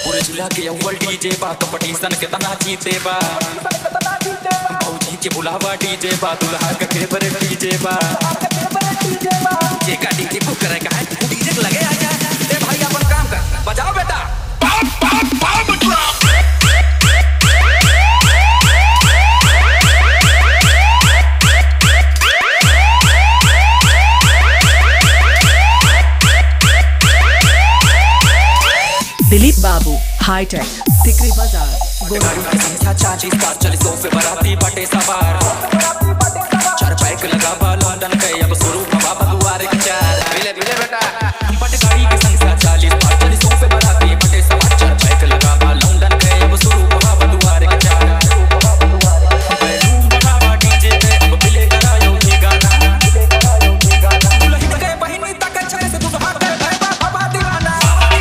पूरे जिला के अव्वल डीजे बा कंपटीशन के तना जीते बा भौजी के बुलावा डीजे बा दुल्हा का फेवरेट डीजे बा ये का डीजे बुक करेगा डीजे लगे आ जा ए भाई अपन काम कर बजाओ बेटा दिलीप बाबू हाईटेक टिकरी बाजार गाड़ी की संख्या 40 कार चली 100 पे बराती बटे सवार चार बाइक लगा बा लंदन के अब शुरू हवा बदुआरे के चार मिले मिले बेटा बट गाड़ी की संख्या 40 कार चली 100 पे बराती बटे सवार चार बाइक लगा बा लंदन के अब शुरू हवा बदुआरे के चार बैलून बढ़ावा डीजे पे अब मिले करायो ये गाना दुल्हन के बहिनी तक छे से दुल्हा के बाबा दीवाना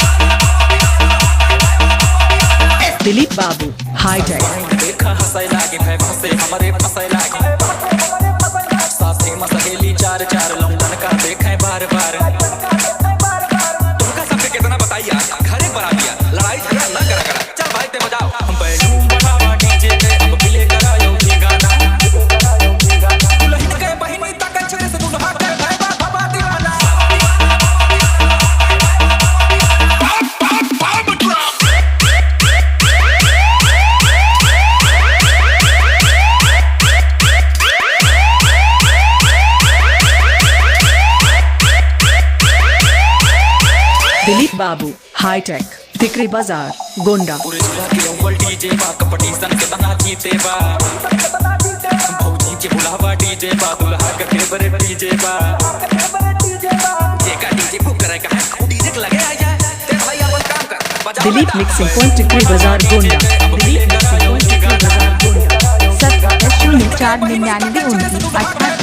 दिलीप बाबू हाईटेक देखा हंसाई लागे भाई फंसे हमारे फंसाई लागे सासे मसहेली चार चार लंदन का देखे बार बार तुमका सबके कितना बताइए घर एक बना दिया लड़ाई झगड़ा ना करा चल भाई ते बजाओ हम बैलून बढ़ावा डीजे पे अब प्ले करायो ये गाना दुल्हन के बहिनी तक छे से दुल्हा के बाबा दीवाना दिलीप बाबू हाईटेक टिकरी बाजार गोंडा पूरे जिला के अव्वल डीजे बा कंपटीशन के तना जीते बा भौजी के बुलावा डीजे बा दुल्हा का फेवरेट डीजे बा ये का डीजे बुक करेगा डीजे लगे आ जा ते भाई अपन काम कर बजाओ दिलीप मिक्सिंग पॉइंट टिकरी बाजार गोंडा दिलीप मिक्सिंग पॉइंट टिकरी बाजार गोंडा 70 04 99 29 18